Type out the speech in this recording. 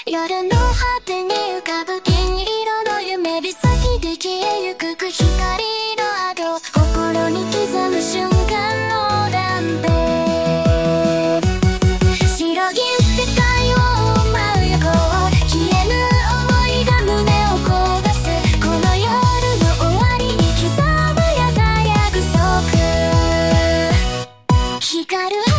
夜の果てに浮かぶ金色の夢火先で消えゆく光の跡、心に刻む瞬間の断片、白銀世界を舞う横消えぬ想いが胸を焦がす、この夜の終わりに刻むやた約束、光る